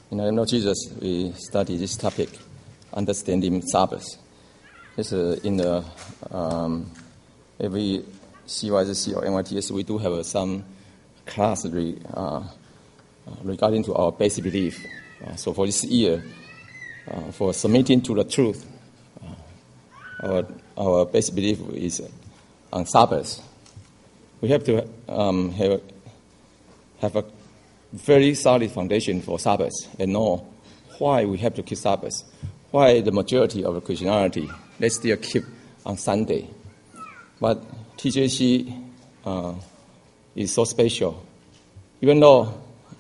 In the name of Jesus, we study this topic, understanding Sabbath. This in the every CYSC or NYTS, we do have some class regarding to our basic belief. So for this year, for submitting to the truth, our basic belief is on Sabbath. We have to have a very solid foundation for Sabbath and know why we have to keep Sabbath, why the majority of Christianity, they still keep on Sunday. But TJC is so special. Even though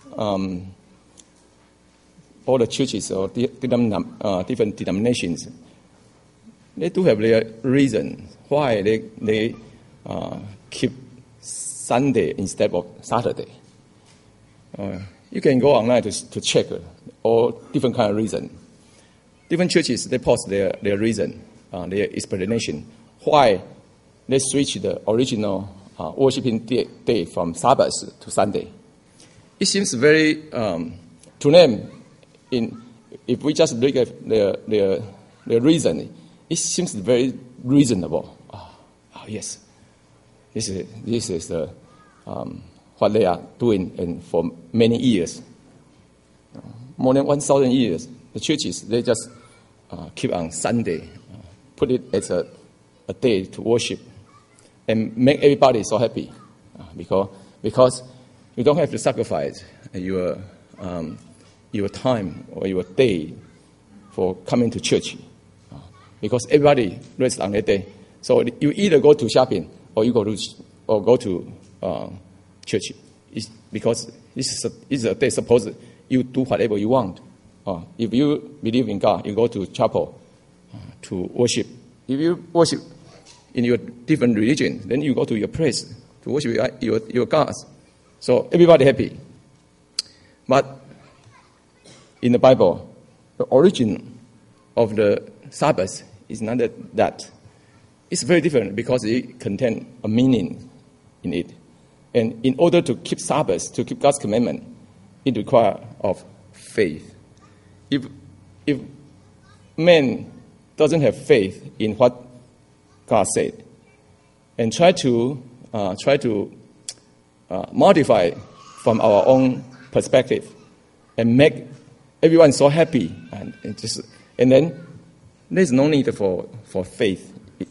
all the churches or different denominations, they do have their reason why they keep Sunday instead of Saturday. You can go online to check all different kind of reason. Different churches, they post their reason, their explanation, why they switch the original worshiping day from Sabbath to Sunday. It seems very, to them, if we just look at their reason, it seems very reasonable. Yes, this is the what they are doing and for many years. More than 1,000 years, the churches, they just keep on Sunday, put it as a day to worship and make everybody so happy because you don't have to sacrifice your time or your day for coming to church because everybody rests on that day. So you either go to shopping or you go to church. Because this is a day supposed you do whatever you want. If you believe in God, you go to chapel to worship. If you worship in your different religion, then you go to your place to worship your gods. So everybody happy. But in the Bible, the origin of the Sabbath is not that. It's very different because it contains a meaning in it. And in order to keep Sabbath, to keep God's commandment, it requires of faith. If man doesn't have faith in what God said, and try to modify from our own perspective, and make everyone so happy, and then there's no need for faith.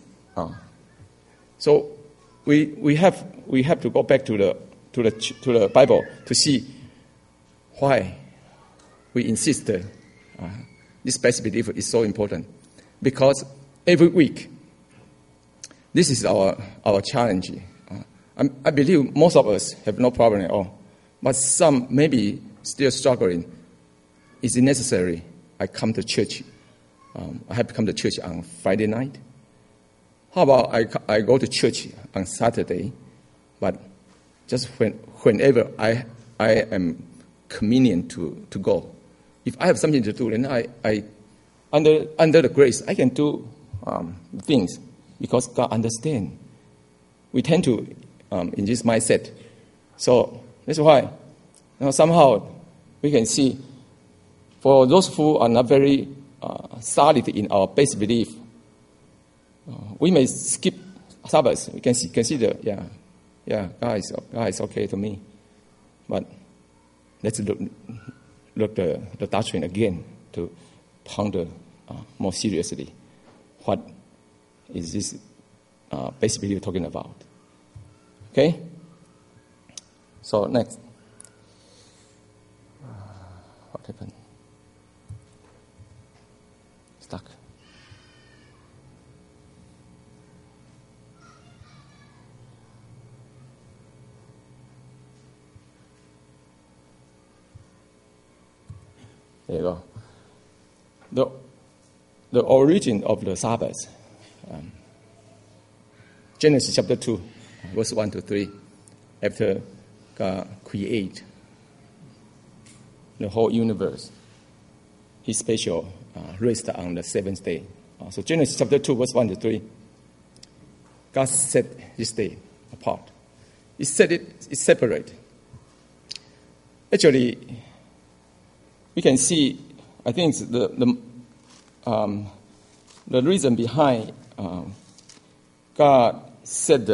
So we have to go back to the Bible to see why we insist this basic belief is so important. Because every week, this is our challenge. I believe most of us have no problem at all, but some maybe still struggling. Is it necessary I come to church? I have to come to church on Friday night. How about I go to church on Saturday, but just whenever I am convenient to go. If I have something to do, then I under the grace I can do things because God understands. We tend to in this mindset, so that's why somehow we can see for those who are not very solid in our basic belief. We may skip Sabbath. We can consider, God is okay to me. But let's look the doctrine again to ponder more seriously. What is this basic belief talking about? Okay? So next. What happened? Stuck. There you go. The origin of the Sabbath, Genesis chapter 2, verse 1 to 3, after God created the whole universe, He special rest on the seventh day. So Genesis chapter 2, verse 1 to 3, God set this day apart. He set it separate. Actually, we can see, I think the reason behind God set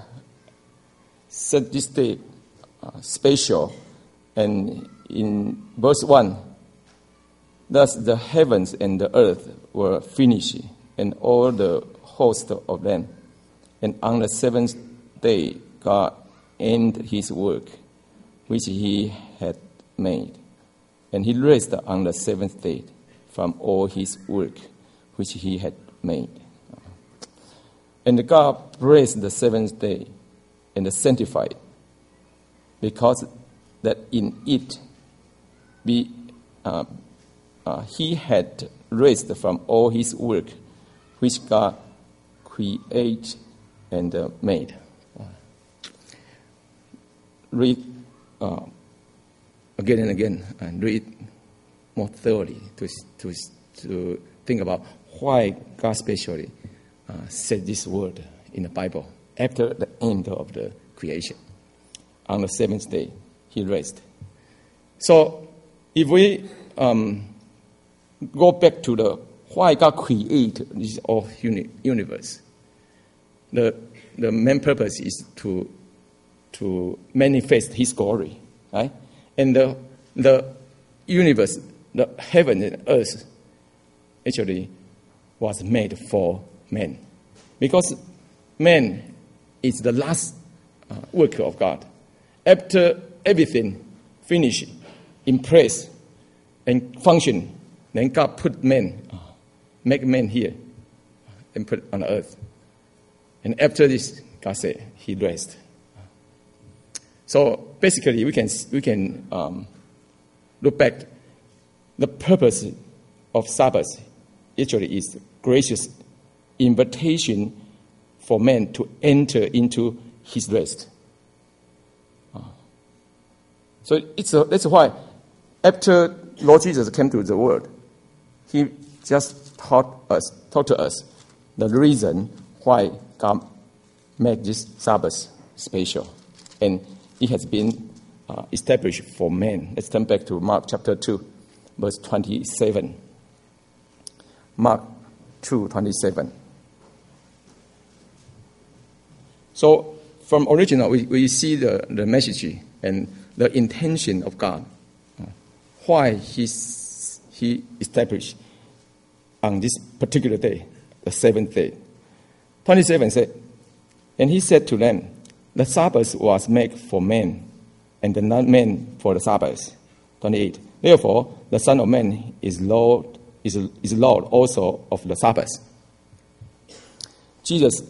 this day special, and in verse 1, thus the heavens and the earth were finished, and all the host of them. And on the seventh day, God ended his work, which he had made. And he rested on the seventh day from all his work, which he had made. And God blessed the seventh day and sanctified it, because that in it he had rested from all his work, which God created and made. Read again and again, and read more thoroughly to think about why God specially said this word in the Bible after the end of the creation. On the seventh day, he rested. So, if we go back to the why God created this whole universe, the main purpose is to manifest his glory, right? And the universe, the heaven and earth, actually was made for man, because man is the last work of God. After everything finished, in place, and function, then God put man, make man here, and put on earth. And after this, God said he rest. So basically, we can look back. The purpose of Sabbath actually is gracious invitation for man to enter into his rest. So that's why after Lord Jesus came to the world, he just taught to us the reason why God made this Sabbath special. And it has been established for men. Let's turn back to Mark chapter 2, verse 27. Mark 2:27. So from original, we see the message and the intention of God, why he established on this particular day, the seventh day. 27 said, and he said to them, the Sabbath was made for men, and not men for the Sabbath. 28. Therefore, the Son of Man is Lord also of the Sabbath. Jesus,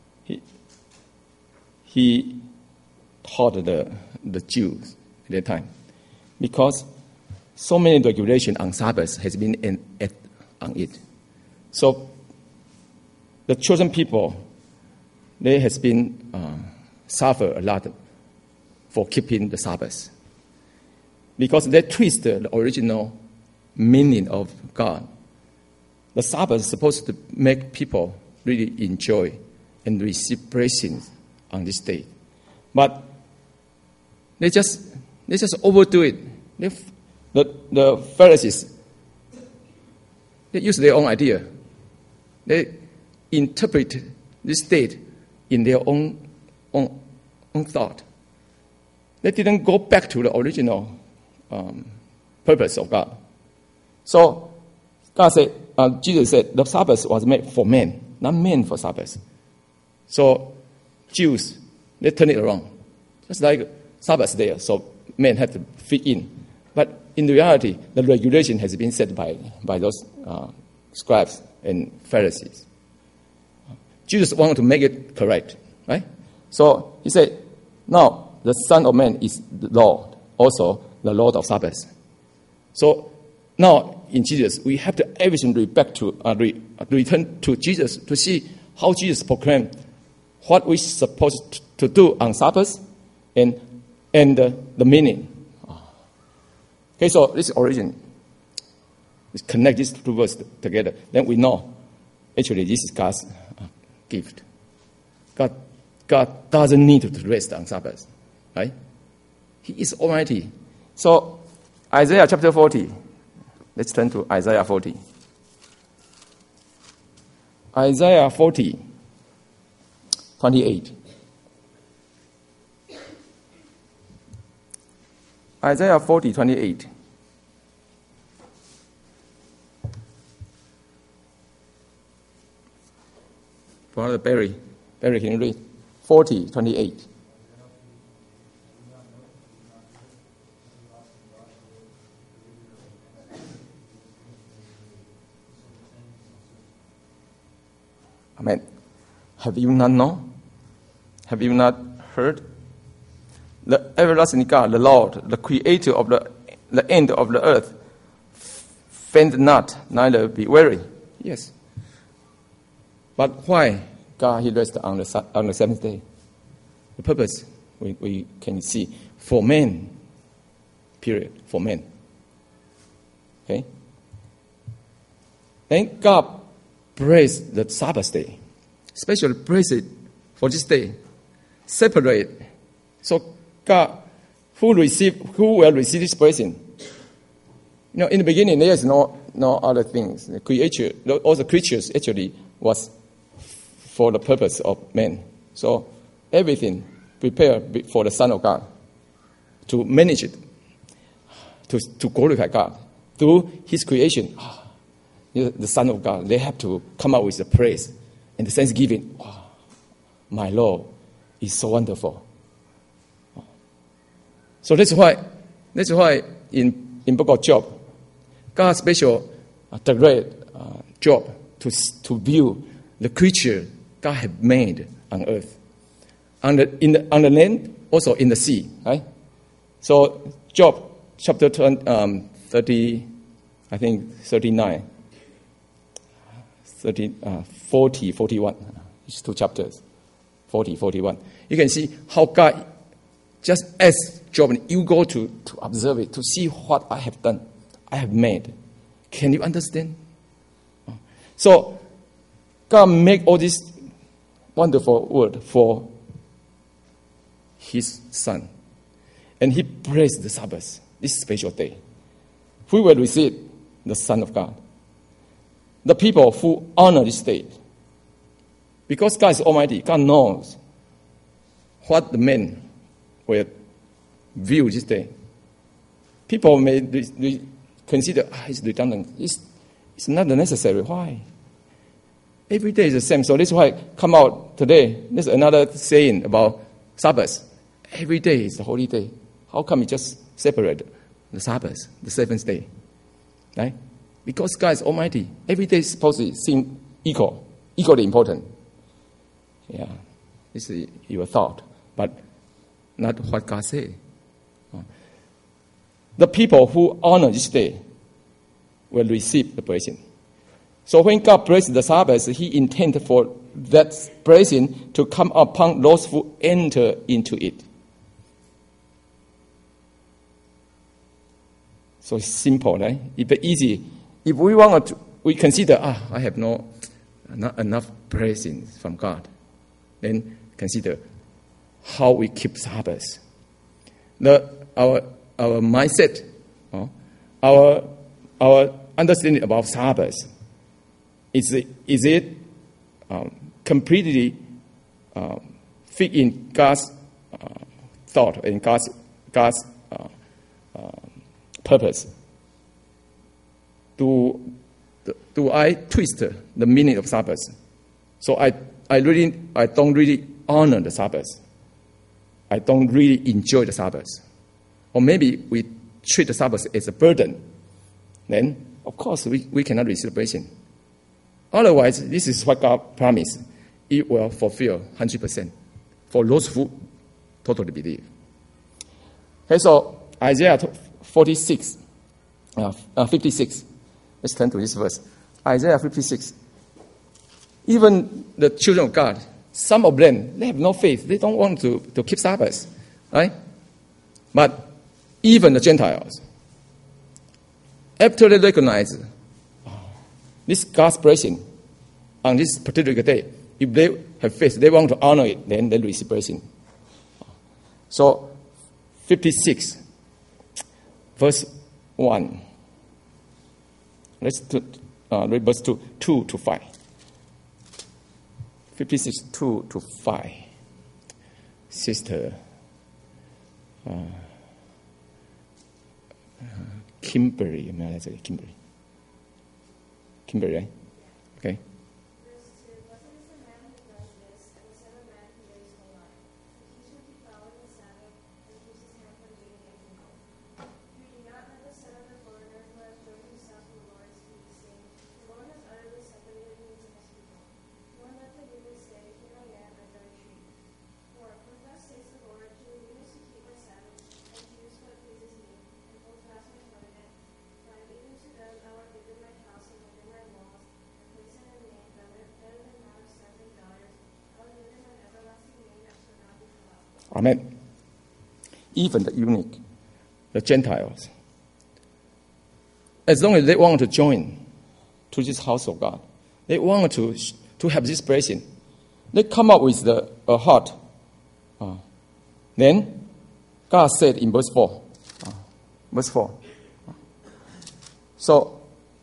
he taught the Jews at that time, because so many regulations on Sabbath has been on it. So the chosen people, they has been suffer a lot for keeping the Sabbath, because they twist the original meaning of God. The Sabbath is supposed to make people really enjoy and receive blessings on this day, but they just overdo it. The Pharisees, they use their own idea. They interpret this date in their own thought. They didn't go back to the original purpose of God. So Jesus said, the Sabbath was made for men, not men for Sabbath. So Jews, they turn it around. Just like Sabbath there, so men have to fit in. But in reality, the regulation has been set by those scribes and Pharisees. Jesus wanted to make it correct, right? So he said, now the Son of Man is the Lord, also the Lord of Sabbath. So now in Jesus, we have to everything return to Jesus to see how Jesus proclaimed what we're supposed to do on Sabbath and the meaning. Okay, so this origin. Let's connect these two verses together. Then we know, actually, this is God's gift. God doesn't need to rest on Sabbath, right? He is Almighty. So Isaiah chapter 40, Let's turn to Isaiah 40. Isaiah 40, 28. Isaiah 40, 28. Brother Barry, can you read? 40, 28. Amen. Have you not known? Have you not heard? The everlasting God, the Lord, the creator of the end of the earth, faint not, neither be weary. Yes. But why God, he rested on the seventh day? The purpose, we can see, for men, period, for men. Okay? Then God praise the Sabbath day, especially praise it for this day, separate. So God, who will receive this blessing? In the beginning there is no other things. All the creatures actually was for the purpose of man. So everything prepared for the Son of God to manage it, to glorify God through His creation. The Son of God, they have to come out with the praise and the thanksgiving. Wow, my Lord is so wonderful. So that's why in book of Job, God special direct Job to view the creature God had made on earth, on the land, also in the sea. Right? So Job chapter 30, I think 39. 40, 41. It's 2 chapters. 40, 41. You can see how God just asked Job, you go to observe it, to see what I have done, I have made. Can you understand? So God made all this wonderful word for His Son. And He praised the Sabbath, this special day. We will receive the Son of God. The people who honor this day. Because God is almighty, God knows what the men will view this day. People may consider, it's redundant. It's not necessary. Why? Every day is the same. So this is why come out today. There's another saying about Sabbath. Every day is a holy day. How come you just separate the Sabbath, the seventh day? Right? Because God is almighty. Every day is supposed to seem equally important. Yeah, this is your thought, but not what God said. The people who honor this day will receive the blessing. So when God blessed the Sabbath, He intended for that blessing to come upon those who enter into it. So it's simple, right? It's easy. If we want to, we consider, I have not enough blessings from God. Then consider how we keep Sabbath. Our mindset, our understanding about Sabbath, is it completely fit in God's thought and God's purpose? Do I twist the meaning of Sabbath? So I don't really honor the Sabbath. I don't really enjoy the Sabbath. Or maybe we treat the Sabbath as a burden. Then, of course, we cannot receive the blessing. Otherwise, this is what God promised. It will fulfill 100% for those who totally believe. Okay, so Isaiah 56. Let's turn to this verse. Isaiah 56. Even the children of God, some of them, they have no faith. They don't want to keep Sabbath. Right? But even the Gentiles, after they recognize this God's blessing on this particular day, if they have faith, they want to honor it, then they receive blessing. So, 56, verse 1. Let's read verse 2 to 5. 56, 2 to 5. Sister Kimberly, Kimberly, right? Okay. Amen. Even the eunuch, the Gentiles, as long as they want to join to this house of God, they want to have this blessing, they come up with a heart. Then God said in verse 4, so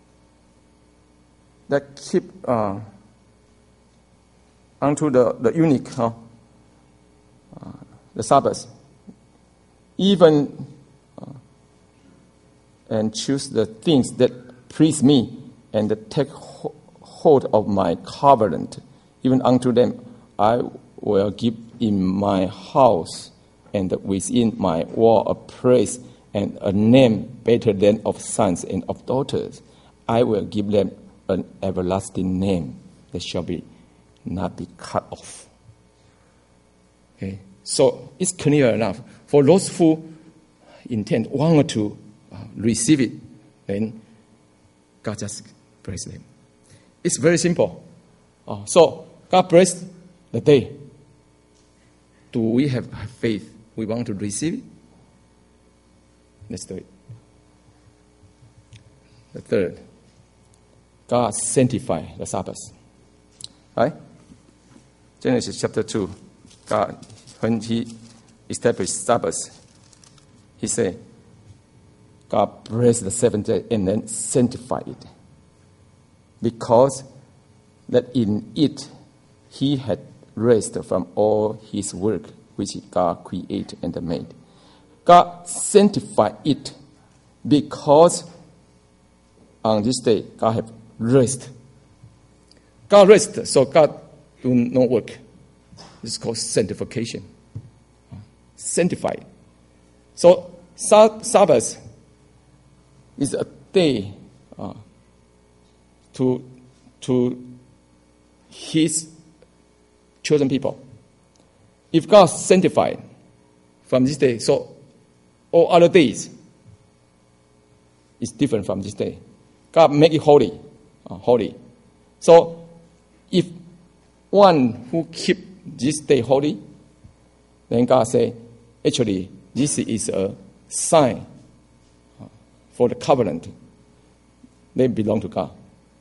that keep unto the eunuch, the Sabbath, even and choose the things that please me, and take hold of my covenant. Even unto them I will give in my house and within my wall a praise and a name better than of sons and of daughters. I will give them an everlasting name that shall not be cut off. Okay. So it's clear enough. For those who want to receive it, then God just bless them. It's very simple. So God bless the day. Do we have faith? We want to receive it? Let's do it. The third, God sanctify the Sabbath. Right? Genesis chapter 2, God, when He established Sabbath, He said, God blessed the seventh day and then sanctified it. Because that in it He had rest from all His work which God created and made. God sanctified it because on this day God have rest. God rest, so God do no work. It's called sanctification. Sanctified. So Sabbath is a day to His chosen people. If God sanctified from this day, so all other days is different from this day. God make it holy, holy. So if one who keep this day holy, then God say, actually, this is a sign for the covenant. They belong to God.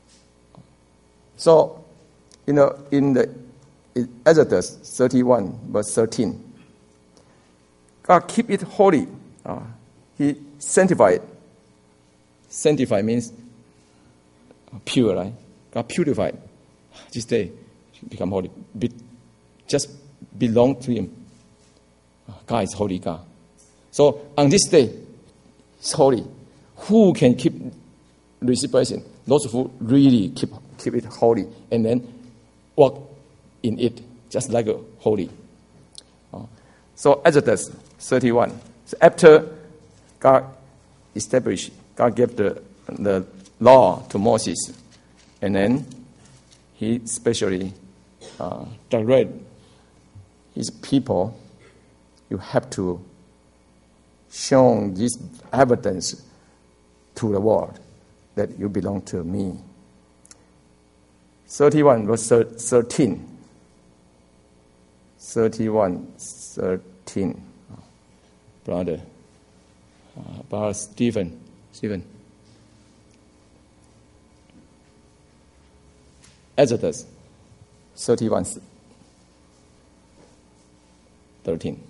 So, in Exodus 31, verse 13, God keep it holy. He sanctified it. Sanctify means pure, right? God purified. This day become holy. Just belong to Him. God is holy God. So on this day, it's holy. Who can receive blessing? Those who really keep it holy and then walk in it, just like a holy. So Exodus 31. So after God established, God gave the law to Moses, and then He specially direct His people. You have to show this evidence to the world that you belong to me. 31 verse 13. 31:13. Brother Stephen. Exodus 31:13.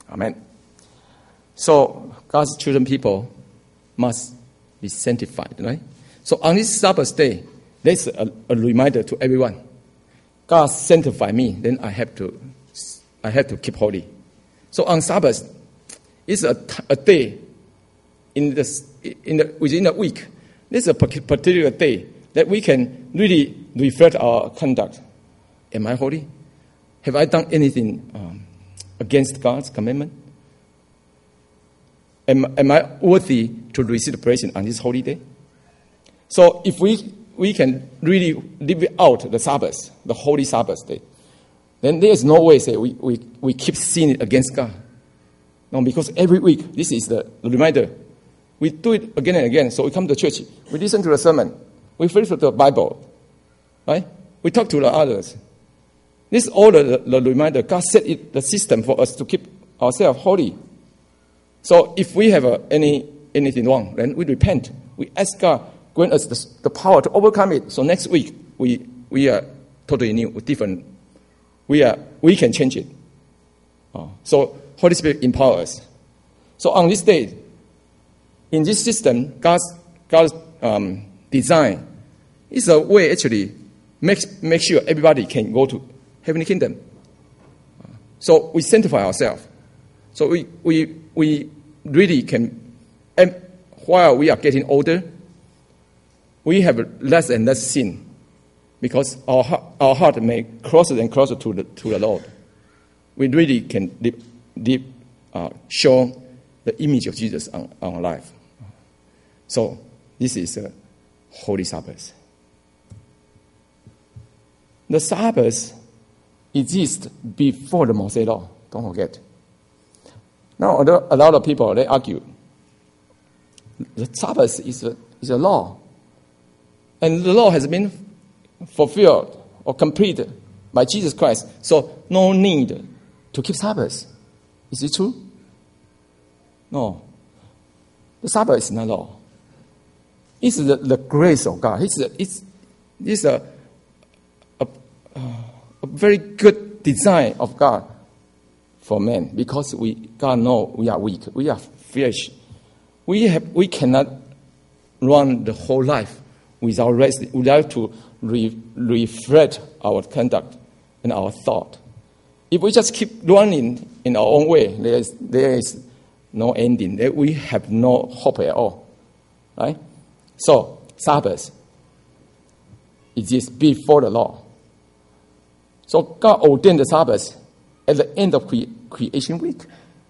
Amen. So God's chosen people must be sanctified, right? So on this Sabbath day, there's a reminder to everyone. God sanctified me, then I have to keep holy. So on Sabbath, it's a day within a week. This is a particular day that we can really reflect our conduct. Am I holy? Have I done anything against God's commandment? Am I worthy to receive the blessing on this holy day? So if we can really live out the Sabbath, the holy Sabbath day, then there is no way say we keep sinning against God. No, because every week, this is the reminder. We do it again and again. So we come to church, we listen to the sermon, we read the Bible, right? We talk to the others. This is all the reminder. God set the system for us to keep ourselves holy. So if we have anything wrong, then we repent. We ask God, grant us the power to overcome it. So next week, we are totally new, different. We can change it. So Holy Spirit empowers us. So on this day, in this system, God's design is a way actually make sure everybody can go to heavenly kingdom. So we sanctify ourselves. So we really can, and while we are getting older, we have less and less sin because our heart may closer and closer to the Lord. We really can show the image of Jesus on our life. So this is a holy Sabbath. The Sabbath exists before the Mosaic law. Don't forget. Now, a lot of people, they argue the Sabbath is a law. And the law has been fulfilled or completed by Jesus Christ. So no need to keep Sabbath. Is it true? No. The Sabbath is not law. It's the grace of God. It's a very good design of God for man, because God knows we are weak, we are flesh. We cannot run the whole life without rest. We have to reflect our conduct and our thought. If we just keep running in our own way, there is no ending. We have no hope at all, right? So Sabbath exists before the law. So God ordained the Sabbath at the end of creation week.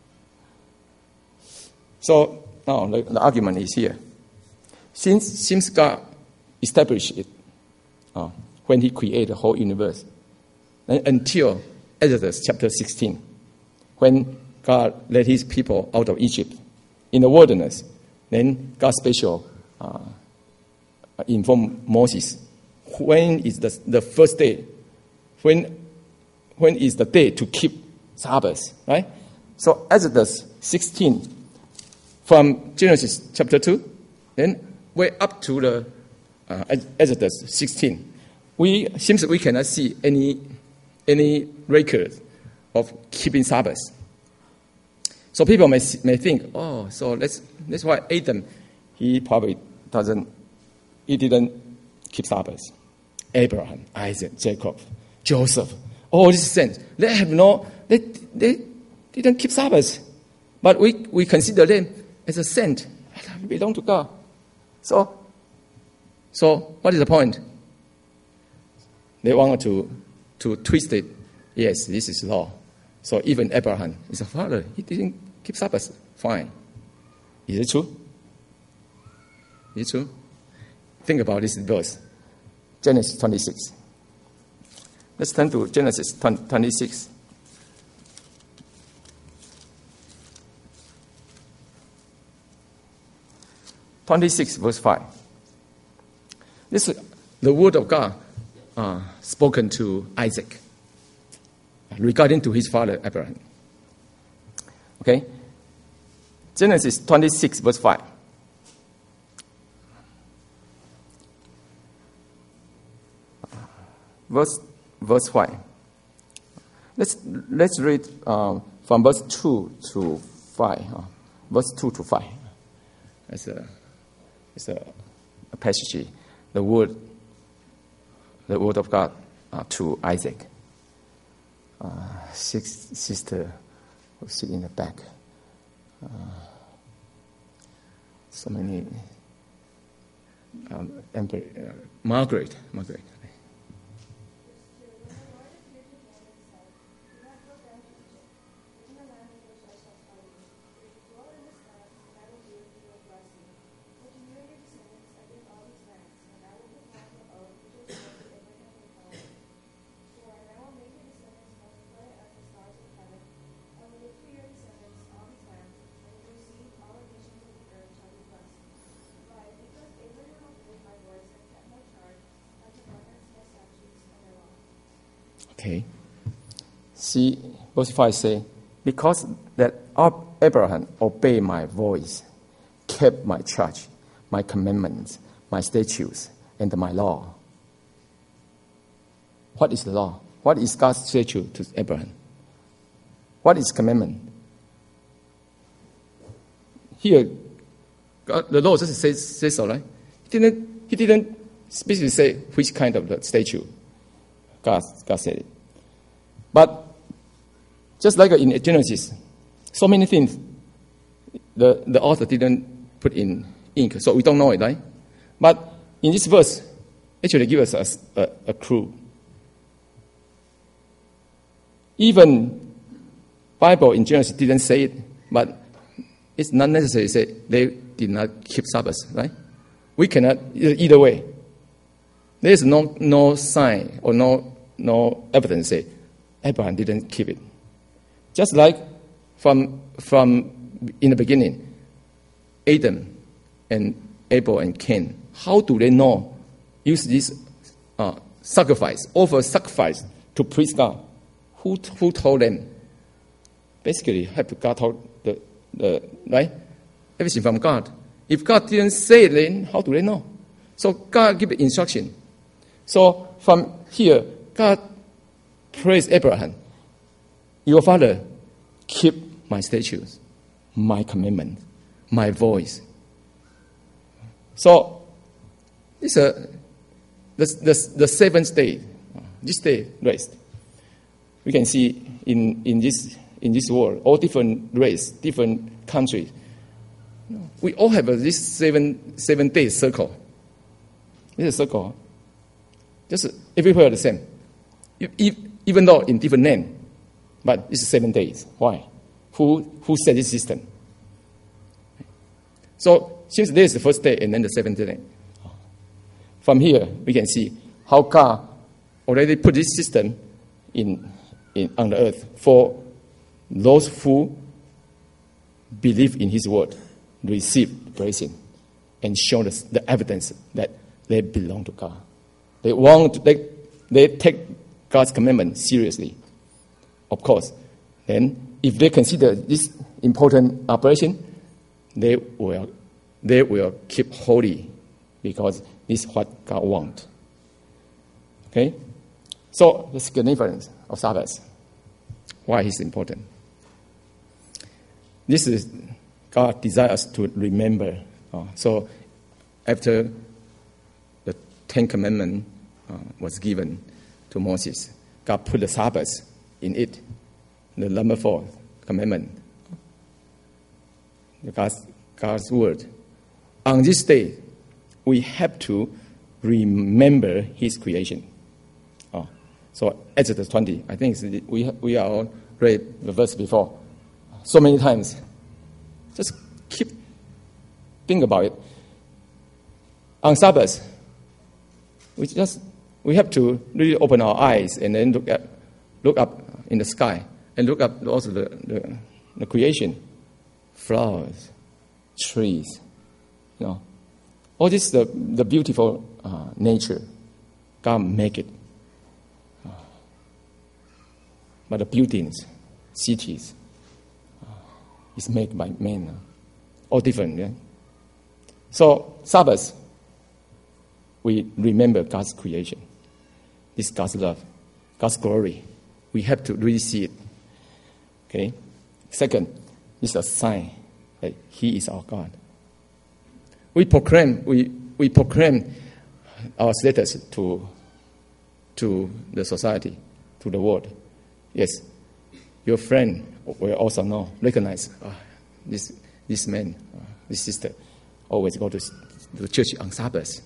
So now the argument is here. Since God established it when He created the whole universe, and until Exodus chapter 16, when God led His people out of Egypt in the wilderness, then God special informed Moses when is the first day, when is the day to keep Sabbath, right? So Exodus 16, from Genesis chapter 2, then way up to the Exodus 16, seems we cannot see any record of keeping Sabbath. So people may think, so that's why Adam, he didn't keep Sabbath. Abraham, Isaac, Jacob, Joseph, all these saints, they didn't keep Sabbath, but we consider them as a saint, they belong to God. So what is the point? They wanted to twist it. Yes, this is law. So even Abraham is a father. He didn't keep Sabbath. Fine. Is it true? Is it true? Think about this verse. Genesis 26. Let's turn to Genesis 26. Verse 5. This is the word of God spoken to Isaac regarding to his father Abraham. Okay? Genesis 26, verse 5. Verse 5. Let's read from verse 2 to 5. Verse 2 to 5. It's a passage. The word of God to Isaac. Sister who sit in the back. So many. Margaret. Okay. See, verse 5 say, because that Abraham obeyed my voice, kept my charge, my commandments, my statutes, and my law. What is the law? What is God's statute to Abraham? What is commandment? Here, God, the law just says so, right? He didn't specifically say which kind of the statute. God said it. But just like in Genesis, so many things the author didn't put in ink, so we don't know it, right? But in this verse, actually gives us a clue. Even Bible in Genesis didn't say it, but it's not necessary to say they did not keep Sabbath, right? We cannot either way. There is no sign or no evidence say Abraham didn't keep it. Just like from in the beginning, Adam and Abel and Cain, how do they know use this offer sacrifice to please God? Who told them? Basically, have God told the right? Everything from God. If God didn't say it, then how do they know? So God give instruction. So from here, God praised Abraham. Your father keep my statutes, my commandment, my voice. So it's the seventh day. This day rest. We can see in this world, all different race, different countries. We all have this seven day circle. This is a circle. Just everywhere the same. Even though in different name, but it's 7 days. Why? Who set this system? So since this is the first day and then the seventh day, from here we can see how God already put this system on the earth for those who believe in His word, receive the blessing, and show us the evidence that they belong to God. They take God's commandment seriously. Of course, then if they consider this important operation, they will keep holy because this is what God wants. Okay? So the significance of Sabbath. Why is important? This is God desires us to remember. So after the Ten Commandments was given to Moses, God put the Sabbath in it, the number 4 commandment. God's word. On this day, we have to remember His creation. So Exodus 20, I think we are all read the verse before so many times. Just think about it. On Sabbath, we have to really open our eyes and then look up in the sky and look up also the creation, flowers, trees, all this the beautiful nature. God make it. But the buildings, cities, is made by men. All different. Yeah? So Sabbath, we remember God's creation. This is God's love, God's glory. We have to really see it. Okay? Second, it's a sign that He is our God. We proclaim our status to the society, to the world. Yes, your friend will also recognize this man, this sister, always go to the church on Sabbath.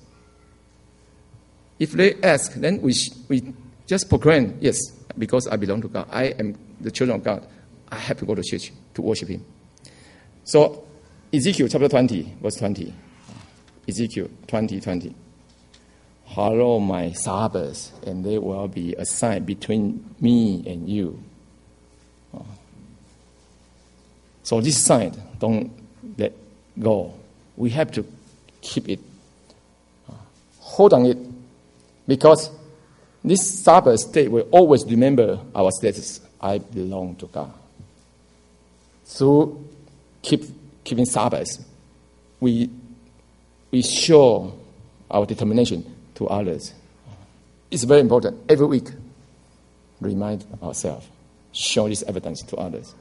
If they ask, then we just proclaim, yes, because I belong to God. I am the children of God. I have to go to church to worship Him. So, Ezekiel chapter 20, verse 20. Ezekiel 20:20. Hallow my Sabbaths, and they will be a sign between me and you. So this sign, don't let go. We have to keep it. Hold on it. Because this Sabbath day will always remember our status. I belong to God. So keeping Sabbath, we show our determination to others. It's very important. Every week, remind ourselves, show this evidence to others.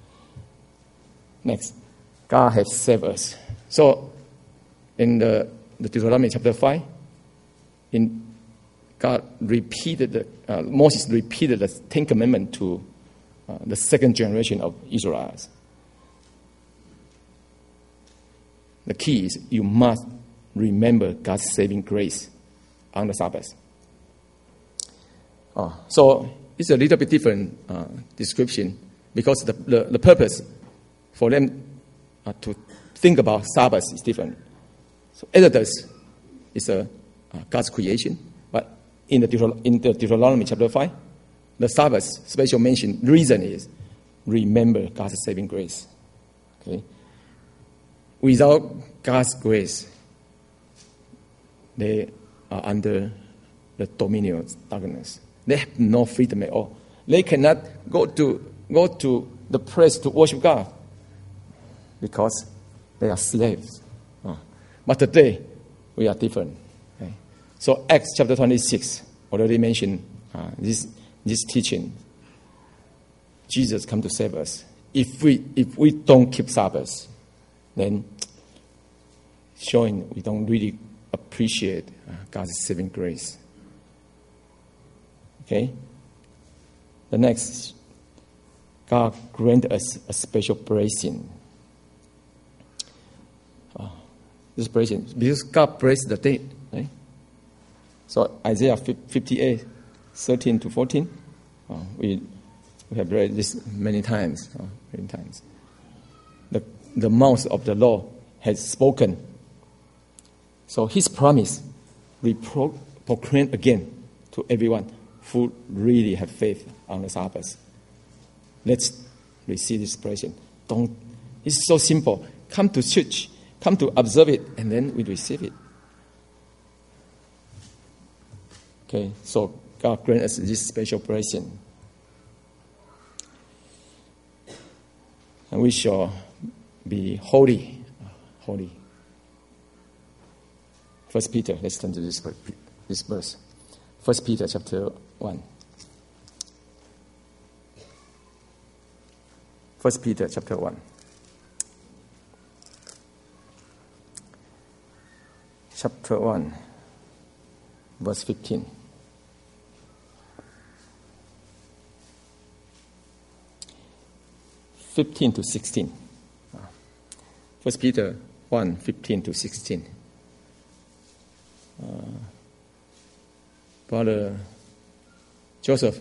Next, God has saved us. So, in the Deuteronomy chapter 5, Moses repeated the Ten Commandments to the second generation of Israelites. The key is you must remember God's saving grace on the Sabbath. So it's a little bit different description because the purpose for them to think about Sabbath is different. So Exodus is God's creation, but in the Deuteronomy chapter 5, the Sabbath special mention reason is remember God's saving grace. Okay. Without God's grace, they are under the dominion of darkness. They have no freedom at all. They cannot go to the place to worship God because they are slaves. But today, we are different. Okay? So Acts chapter 26 already mentioned this teaching. Jesus come to save us. If we don't keep Sabbath, then showing we don't really appreciate God's saving grace. Okay? The next, God grant us a special blessing. This blessing, because God blessed the day, right? So Isaiah 58, 13 to 14, we have read this many times. The mouth of the Lord has spoken. So His promise we proclaim again to everyone who really have faith on the Sabbath. Let's receive this blessing. It's so simple. Come to church, come to observe it, and then we receive it. Okay, so God grant us this special blessing. And we shall be holy. Holy. 1 Peter, let's turn to this verse. 1 Peter chapter 1. 1 Peter chapter 1. Chapter 1, verse 15. (15 to 16). 1 Peter 1, 15 to 16. Brother Joseph.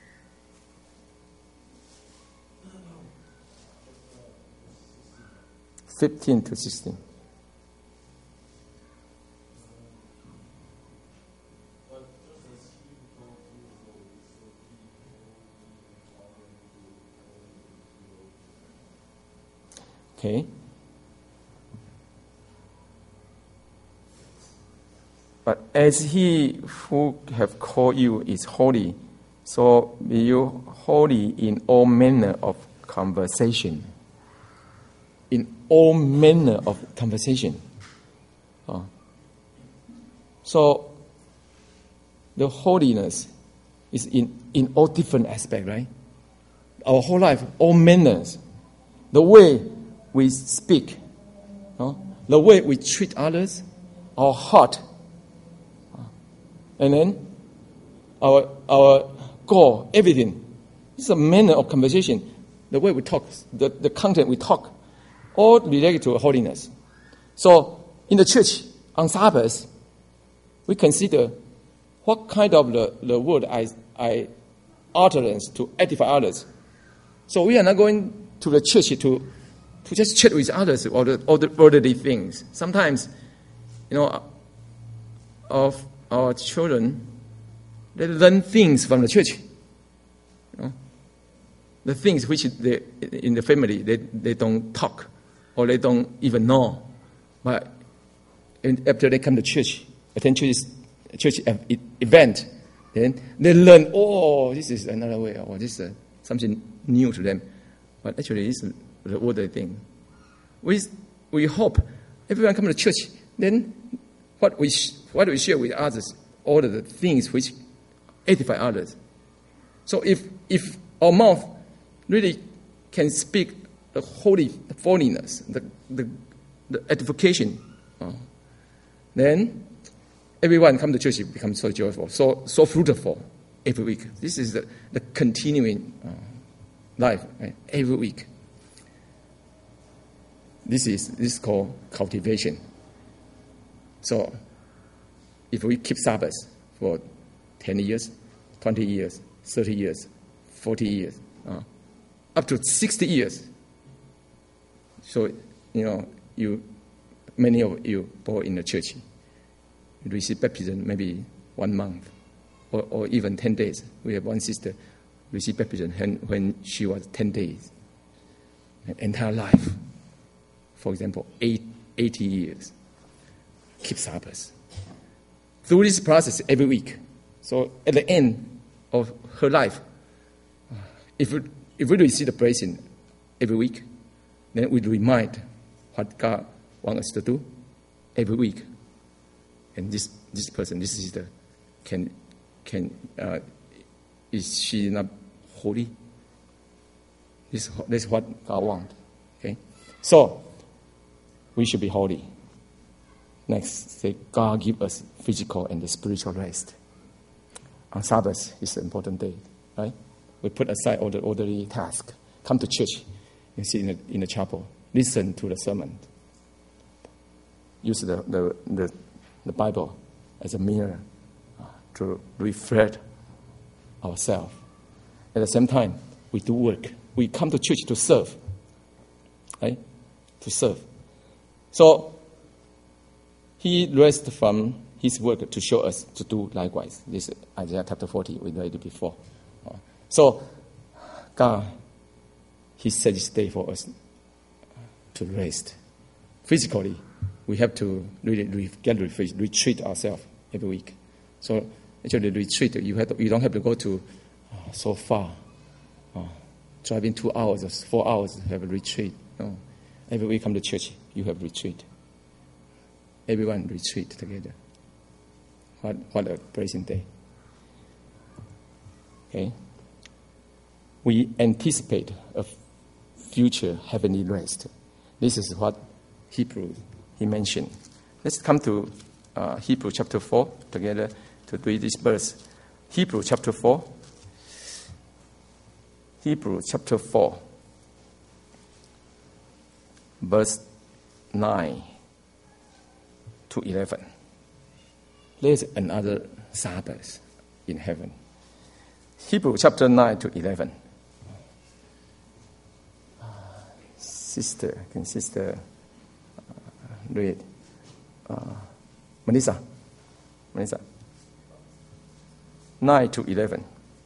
(15 to 16). Okay. But as He who have called you is holy, so be you holy in all manner of conversation. In all manner of conversation. So the holiness is in all different aspects, right? Our whole life, all manners. the way we speak, the way we treat others, our heart, and then our goal, everything. This is a manner of conversation, the way we talk, the content we talk, all related to holiness. So in the church, on Sabbath, we consider what kind of the word I utterance to edify others. So we are not going to the church to just chat with others or the worldly things. Sometimes, of our children, they learn things from the church. The things which in the family they don't talk or they don't even know, but after they come to church, attend church event, then they learn. Oh, this is another way, or this is something new to them. But actually, it's the older thing. We hope everyone come to church. Then what we share with others, all of the things which edify others. So if our mouth really can speak the holiness, the edification, then everyone come to church becomes so joyful, so fruitful every week. This is the continuing life, right? Every week. This is called cultivation. So if we keep Sabbath for 10 years, 20 years, 30 years, 40 years, up to 60 years. So, many of you born in the church, you receive baptism maybe 1 month or even 10 days. We have one sister received baptism when she was 10 days. An entire life, for example, 80 years, keep Sabbath. Through this process every week. So at the end of her life, if we receive the blessing every week, then we remind what God wants us to do every week. And this person, this sister, is she not holy? This is what God wants. Okay, so we should be holy. Next, say God give us physical and the spiritual rest. On Sabbath is an important day, right? We put aside all the orderly tasks. Come to church and sit in the chapel. Listen to the sermon. Use the Bible as a mirror to reflect ourselves. At the same time, we do work. We come to church to serve, right? To serve. So he rests from his work to show us to do likewise. This is Isaiah chapter 40, we read it before. So God, he set this day for us to rest. Physically, we have to really get refreshed, retreat ourselves every week. So actually, retreat, you don't have to go to so far. Driving 2 hours or 4 hours to have a retreat. No. Every week come to church, you have retreat. Everyone retreat together. What a praising day. Okay. We anticipate a future heavenly rest. This is what Hebrew he mentioned. Let's come to Hebrew chapter 4 together to read this verse. Hebrew chapter 4. Hebrew chapter 4, verse 9 to 11. There's another Sabbath in heaven. Hebrew chapter 9 to 11. Sister read? Melissa. 9 to 11.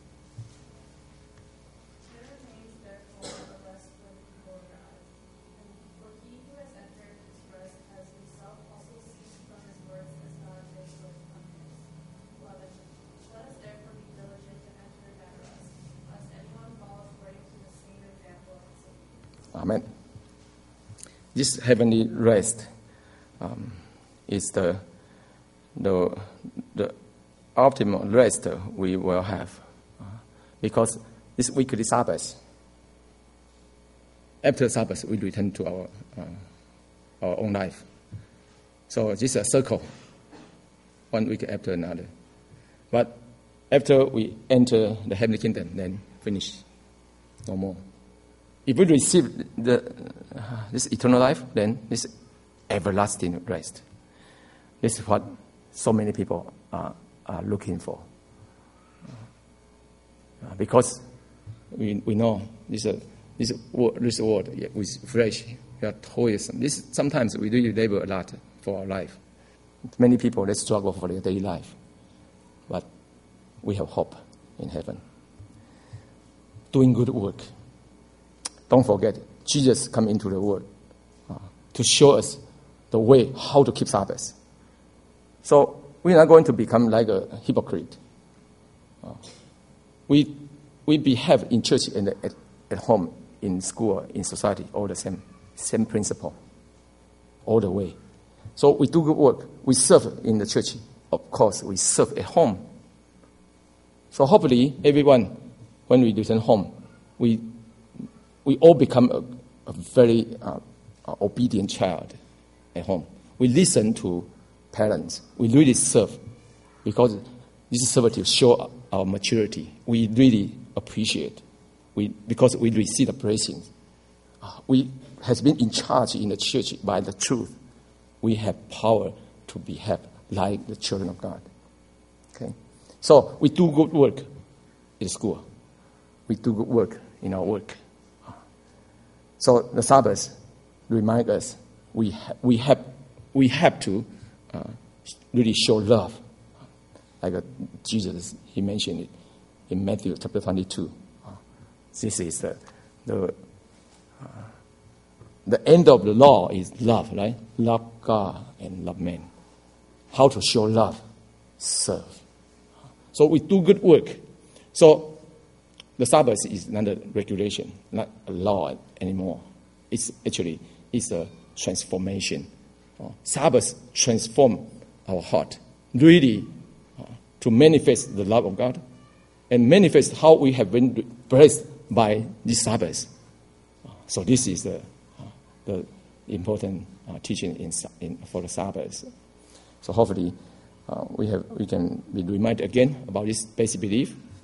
Amen. This heavenly rest is the optimal rest we will have because this weekly Sabbath after Sabbath, we return to our own life. So this is a circle, 1 week after another. But after we enter the heavenly kingdom, then finish, no more. If we receive this eternal life, then this everlasting rest. This is what so many people are looking for. Because we know this world with flesh, we are toilsome. Sometimes we really labor a lot for our life. Many people, they struggle for their daily life. But we have hope in heaven. Doing good work. Don't forget, Jesus came into the world to show us the way how to keep Sabbath. So we're not going to become like a hypocrite. We behave in church and at home, in school, in society, all the same principle, all the way. So we do good work. We serve in the church. Of course, we serve at home. So hopefully, everyone, when we return home, we all become a very obedient child at home. We listen to parents. We really serve because this servitude shows our maturity. We really appreciate because we receive the blessings. We has been in charge in the church by the truth. We have power to behave like the children of God. Okay, so we do good work in school. We do good work in our work. So the Sabbath reminds us we have to really show love, like Jesus, he mentioned it in Matthew chapter 22. This is the end of the law is love, right? Love God and love man. How to show love? Serve. So we do good work. So the Sabbath is not a regulation, not a law anymore. It's a transformation. Sabbath transform our heart, really to manifest the love of God and manifest how we have been blessed by this Sabbath. So this is the important teaching for the Sabbath. So hopefully we can be reminded again about this basic belief.